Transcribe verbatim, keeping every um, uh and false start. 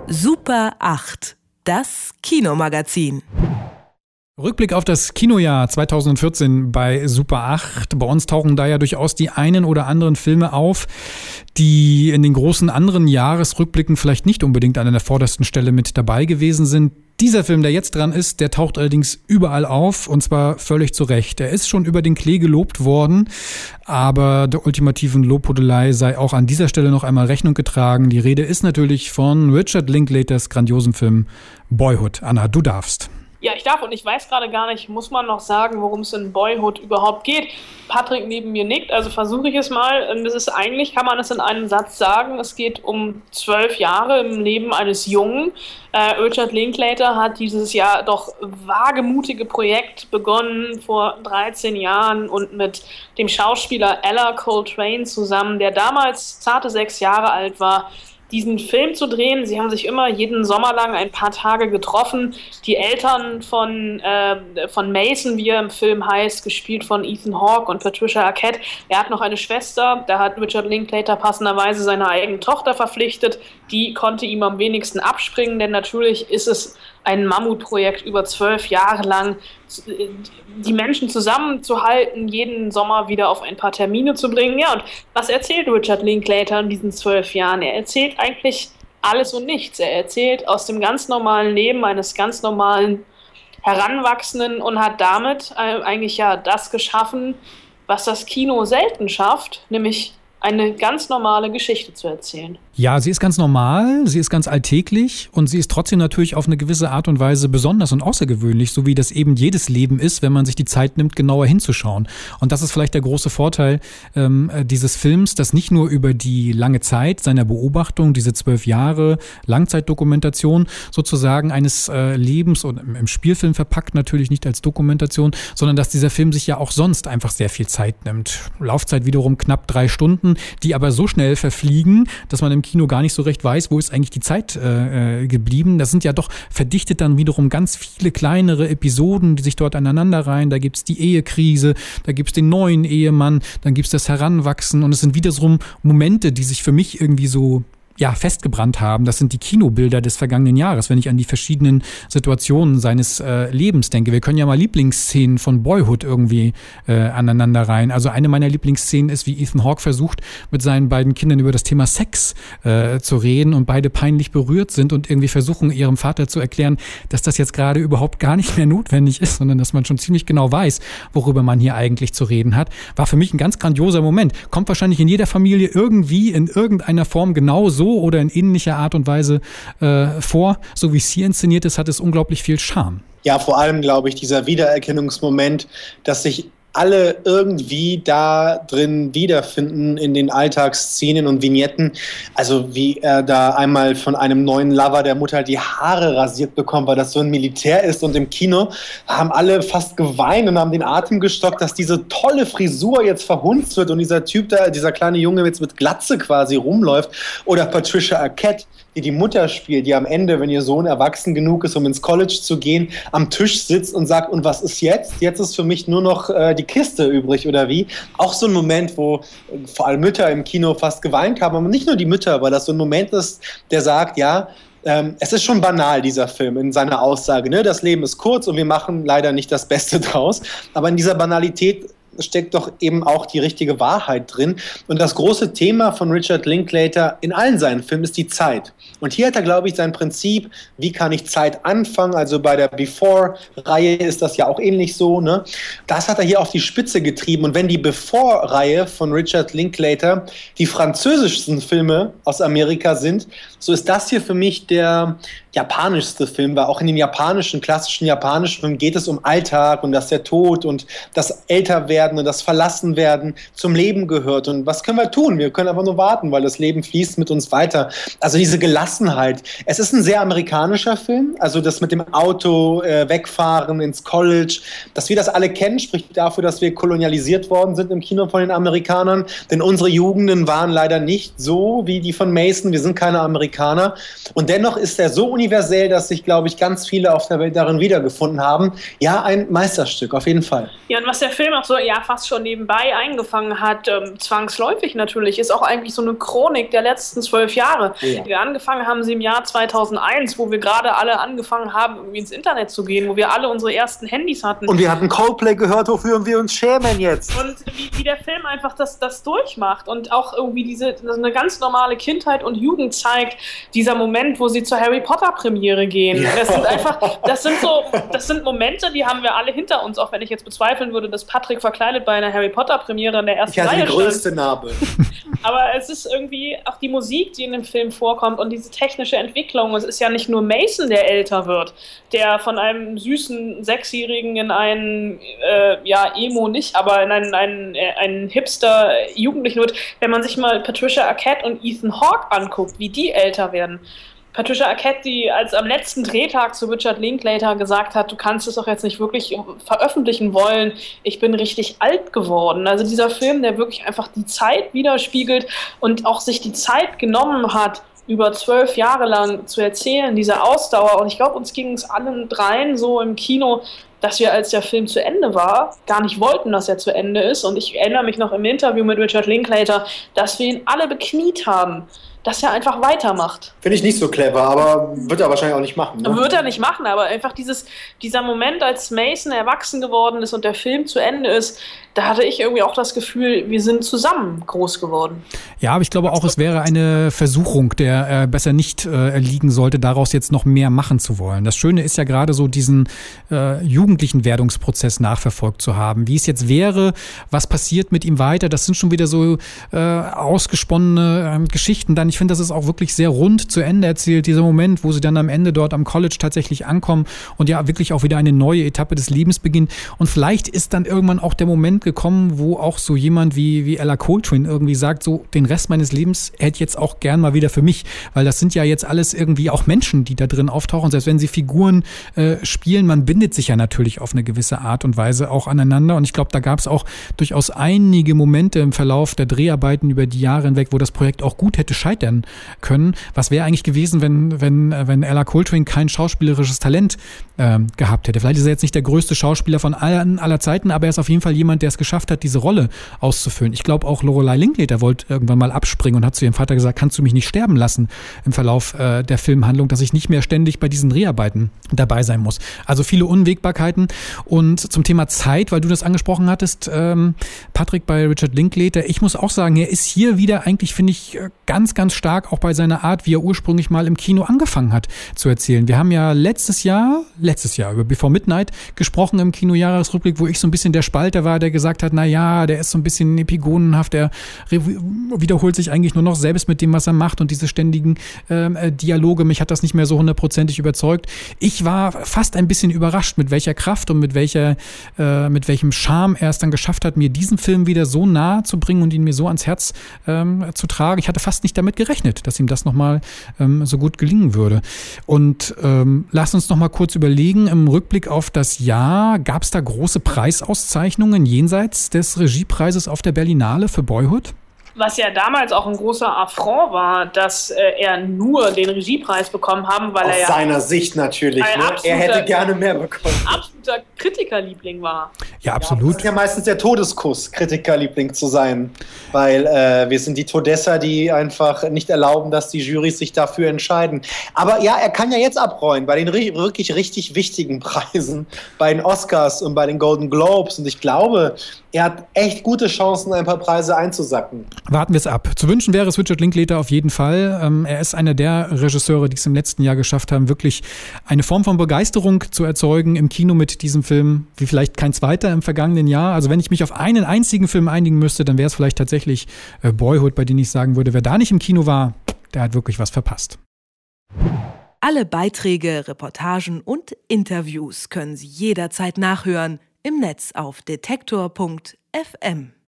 Super acht, das Kinomagazin. Rückblick auf das Kinojahr zweitausendvierzehn bei Super acht. Bei uns tauchen da ja durchaus die einen oder anderen Filme auf, die in den großen anderen Jahresrückblicken vielleicht nicht unbedingt an der vordersten Stelle mit dabei gewesen sind. Dieser Film, der jetzt dran ist, der taucht allerdings überall auf, und zwar völlig zu Recht. Er ist schon über den Klee gelobt worden, aber der ultimativen Lobhudelei sei auch an dieser Stelle noch einmal Rechnung getragen. Die Rede ist natürlich von Richard Linklaters grandiosen Film Boyhood. Anna, du darfst. Ja, ich darf, und ich weiß gerade gar nicht, muss man noch sagen, worum es in Boyhood überhaupt geht. Patrick neben mir nickt, also versuche ich es mal. Und das ist eigentlich, kann man es in einem Satz sagen, es geht um zwölf Jahre im Leben eines Jungen. Äh, Richard Linklater hat dieses Jahr doch wagemutige Projekt begonnen vor dreizehn Jahren und mit dem Schauspieler Ella Coltrane zusammen, der damals zarte sechs Jahre alt war, diesen Film zu drehen. Sie haben sich immer jeden Sommer lang ein paar Tage getroffen. Die Eltern von, äh, von Mason, wie er im Film heißt, gespielt von Ethan Hawke und Patricia Arquette. Er hat noch eine Schwester, da hat Richard Linklater passenderweise seine eigene Tochter verpflichtet. Die konnte ihm am wenigsten abspringen, denn natürlich ist es ein Mammutprojekt, über zwölf Jahre lang die Menschen zusammenzuhalten, jeden Sommer wieder auf ein paar Termine zu bringen. Ja, und was erzählt Richard Linklater in diesen zwölf Jahren? Er erzählt eigentlich alles und nichts. Er erzählt aus dem ganz normalen Leben eines ganz normalen Heranwachsenden und hat damit eigentlich ja das geschaffen, was das Kino selten schafft, nämlich eine ganz normale Geschichte zu erzählen. Ja, sie ist ganz normal, sie ist ganz alltäglich und sie ist trotzdem natürlich auf eine gewisse Art und Weise besonders und außergewöhnlich, so wie das eben jedes Leben ist, wenn man sich die Zeit nimmt, genauer hinzuschauen. Und das ist vielleicht der große Vorteil ähm, dieses Films, dass nicht nur über die lange Zeit seiner Beobachtung, diese zwölf Jahre Langzeitdokumentation sozusagen eines äh, Lebens und im Spielfilm verpackt, natürlich nicht als Dokumentation, sondern dass dieser Film sich ja auch sonst einfach sehr viel Zeit nimmt. Laufzeit wiederum knapp drei Stunden, die aber so schnell verfliegen, dass man im Kino gar nicht so recht weiß, wo ist eigentlich die Zeit äh, geblieben. Das sind ja doch verdichtet dann wiederum ganz viele kleinere Episoden, die sich dort aneinanderreihen. Da gibt's die Ehekrise, da gibt's den neuen Ehemann, dann gibt's das Heranwachsen, und es sind wiederum Momente, die sich für mich irgendwie so ja, festgebrannt haben. Das sind die Kinobilder des vergangenen Jahres, wenn ich an die verschiedenen Situationen seines äh, Lebens denke. Wir können ja mal Lieblingsszenen von Boyhood irgendwie äh, aneinanderreihen. Also eine meiner Lieblingsszenen ist, wie Ethan Hawke versucht, mit seinen beiden Kindern über das Thema Sex äh, zu reden, und beide peinlich berührt sind und irgendwie versuchen, ihrem Vater zu erklären, dass das jetzt gerade überhaupt gar nicht mehr notwendig ist, sondern dass man schon ziemlich genau weiß, worüber man hier eigentlich zu reden hat. War für mich ein ganz grandioser Moment. Kommt wahrscheinlich in jeder Familie irgendwie in irgendeiner Form genau so oder in ähnlicher Art und Weise äh, vor. So wie es hier inszeniert ist, hat es unglaublich viel Charme. Ja, vor allem, glaube ich, dieser Wiedererkennungsmoment, dass sich alle irgendwie da drin wiederfinden in den Alltagsszenen und Vignetten. Also wie er da einmal von einem neuen Lover der Mutter die Haare rasiert bekommt, weil das so ein Militär ist, und im Kino haben alle fast geweint und haben den Atem gestockt, dass diese tolle Frisur jetzt verhunzt wird und dieser Typ da, dieser kleine Junge jetzt mit Glatze quasi rumläuft. Oder Patricia Arquette, die die Mutter spielt, die am Ende, wenn ihr Sohn erwachsen genug ist, um ins College zu gehen, am Tisch sitzt und sagt, und was ist jetzt? Jetzt ist für mich nur noch äh, die Kiste übrig, oder wie? Auch so ein Moment, wo äh, vor allem Mütter im Kino fast geweint haben, aber nicht nur die Mütter, weil das so ein Moment ist, der sagt, ja, ähm, es ist schon banal, dieser Film, in seiner Aussage, ne? Das Leben ist kurz und wir machen leider nicht das Beste draus, aber in dieser Banalität steckt doch eben auch die richtige Wahrheit drin. Und das große Thema von Richard Linklater in allen seinen Filmen ist die Zeit. Und hier hat er, glaube ich, sein Prinzip, wie kann ich Zeit anfangen? Also bei der Before-Reihe ist das ja auch ähnlich so, ne? Das hat er hier auf die Spitze getrieben. Und wenn die Before-Reihe von Richard Linklater die französischsten Filme aus Amerika sind, so ist das hier für mich der japanischste Film, weil auch in den japanischen, klassischen japanischen Filmen geht es um Alltag und dass der Tod und das Älterwerden und das Verlassenwerden zum Leben gehört. Und was können wir tun? Wir können einfach nur warten, weil das Leben fließt mit uns weiter. Also diese Gelassenheit. Es ist ein sehr amerikanischer Film, also das mit dem Auto äh, wegfahren ins College, dass wir das alle kennen, spricht dafür, dass wir kolonialisiert worden sind im Kino von den Amerikanern, denn unsere Jugenden waren leider nicht so wie die von Mason, wir sind keine Amerikaner, und dennoch ist er so universell, dass sich, glaube ich, ganz viele auf der Welt darin wiedergefunden haben. Ja, ein Meisterstück, auf jeden Fall. Ja, und was der Film auch so ja fast schon nebenbei eingefangen hat, ähm, zwangsläufig natürlich, ist auch eigentlich so eine Chronik der letzten zwölf Jahre. Ja. Wir angefangen haben sie im Jahr zweitausendeins, wo wir gerade alle angefangen haben, irgendwie ins Internet zu gehen, wo wir alle unsere ersten Handys hatten. Und wir hatten Coldplay gehört, wofür wir uns schämen jetzt. Und wie, wie der Film einfach das, das durchmacht und auch irgendwie diese eine ganz normale Kindheit und Jugend zeigt, dieser Moment, wo sie zur Harry Potter Premiere gehen. Ja. Das sind einfach, das sind so, das sind Momente, die haben wir alle hinter uns, auch wenn ich jetzt bezweifeln würde, dass Patrick verkleidet bei einer Harry Potter Premiere in der ersten Reihe stand. Ich hatte die größte Narbe. Aber es ist irgendwie auch die Musik, die in dem Film vorkommt und diese technische Entwicklung. Es ist ja nicht nur Mason, der älter wird, der von einem süßen Sechsjährigen in einen, äh, ja, Emo nicht, aber in einen, einen, einen Hipster-Jugendlichen wird. Wenn man sich mal Patricia Arquette und Ethan Hawke anguckt, wie die älter werden. Patricia Arquette, die als am letzten Drehtag zu Richard Linklater gesagt hat, du kannst es doch jetzt nicht wirklich veröffentlichen wollen, ich bin richtig alt geworden. Also dieser Film, der wirklich einfach die Zeit widerspiegelt und auch sich die Zeit genommen hat, über zwölf Jahre lang zu erzählen, diese Ausdauer. Und ich glaube, uns ging es allen dreien so im Kino, dass wir, als der Film zu Ende war, gar nicht wollten, dass er zu Ende ist. Und ich erinnere mich noch im Interview mit Richard Linklater, dass wir ihn alle bekniet haben, dass er einfach weitermacht. Finde ich nicht so clever, aber wird er wahrscheinlich auch nicht machen. Ne? Wird er nicht machen, aber einfach dieses, dieser Moment, als Mason erwachsen geworden ist und der Film zu Ende ist, da hatte ich irgendwie auch das Gefühl, wir sind zusammen groß geworden. Ja, aber ich glaube auch, es wäre eine Versuchung, der äh, besser nicht äh, erliegen sollte, daraus jetzt noch mehr machen zu wollen. Das Schöne ist ja gerade so, diesen äh, jugendlichen Werdungsprozess nachverfolgt zu haben. Wie es jetzt wäre, was passiert mit ihm weiter, das sind schon wieder so äh, ausgesponnene äh, Geschichten. Dann, ich finde, das ist auch wirklich sehr rund zu Ende erzählt, dieser Moment, wo sie dann am Ende dort am College tatsächlich ankommen und ja wirklich auch wieder eine neue Etappe des Lebens beginnt. Und vielleicht ist dann irgendwann auch der Moment gekommen, wo auch so jemand wie, wie Ella Coltrane irgendwie sagt, so den Rest meines Lebens hätte ich jetzt auch gern mal wieder für mich, weil das sind ja jetzt alles irgendwie auch Menschen, die da drin auftauchen, selbst wenn sie Figuren äh, spielen, man bindet sich ja natürlich auf eine gewisse Art und Weise auch aneinander und ich glaube, da gab es auch durchaus einige Momente im Verlauf der Dreharbeiten über die Jahre hinweg, wo das Projekt auch gut hätte scheitern können. Was wäre eigentlich gewesen, wenn, wenn, wenn Ella Coltrane kein schauspielerisches Talent äh, gehabt hätte? Vielleicht ist er jetzt nicht der größte Schauspieler von allen, aller Zeiten, aber er ist auf jeden Fall jemand, der es geschafft hat, diese Rolle auszufüllen. Ich glaube auch Lorelei Linklater wollte irgendwann mal abspringen und hat zu ihrem Vater gesagt, kannst du mich nicht sterben lassen im Verlauf äh, der Filmhandlung, dass ich nicht mehr ständig bei diesen Dreharbeiten dabei sein muss. Also viele Unwägbarkeiten. Und zum Thema Zeit, weil du das angesprochen hattest, ähm, Patrick, bei Richard Linklater, ich muss auch sagen, er ist hier wieder eigentlich, finde ich, ganz, ganz stark auch bei seiner Art, wie er ursprünglich mal im Kino angefangen hat zu erzählen. Wir haben ja letztes Jahr, letztes Jahr über Before Midnight gesprochen im Kino-Jahresrückblick, wo ich so ein bisschen der Spalter war, der gesagt hat, na ja, der ist so ein bisschen epigonenhaft, der wiederholt sich eigentlich nur noch selbst mit dem, was er macht und diese ständigen äh, Dialoge, mich hat das nicht mehr so hundertprozentig überzeugt. Ich war fast ein bisschen überrascht, mit welcher Kraft und mit welcher, äh, mit welchem Charme er es dann geschafft hat, mir diesen Film wieder so nahe zu bringen und ihn mir so ans Herz ähm, zu tragen. Ich hatte fast nicht damit gerechnet, dass ihm das nochmal ähm, so gut gelingen würde. Und ähm, lass uns noch mal kurz überlegen, im Rückblick auf das Jahr, gab es da große Preisauszeichnungen jenseits des Regiepreises auf der Berlinale für Boyhood? Was ja damals auch ein großer Affront war, dass äh, er nur den Regiepreis bekommen haben, weil Aus er ja... Aus seiner Sicht natürlich. Ne? Er hätte gerne mehr bekommen. Absoluter Kritikerliebling war. Ja, absolut. Ja, das ist ja meistens der Todeskuss, Kritikerliebling zu sein. Weil äh, wir sind die Todesser, die einfach nicht erlauben, dass die Jurys sich dafür entscheiden. Aber ja, er kann ja jetzt abräumen bei den ri- wirklich richtig wichtigen Preisen, bei den Oscars und bei den Golden Globes. Und ich glaube, er hat echt gute Chancen, ein paar Preise einzusacken. Warten wir es ab. Zu wünschen wäre es Richard Linklater auf jeden Fall. Ähm, er ist einer der Regisseure, die es im letzten Jahr geschafft haben, wirklich eine Form von Begeisterung zu erzeugen im Kino mit diesem Film, wie vielleicht kein zweiter im vergangenen Jahr. Also wenn ich mich auf einen einzigen Film einigen müsste, dann wäre es vielleicht tatsächlich äh, Boyhood, bei dem ich sagen würde, wer da nicht im Kino war, der hat wirklich was verpasst. Alle Beiträge, Reportagen und Interviews können Sie jederzeit nachhören im Netz auf detektor punkt f m.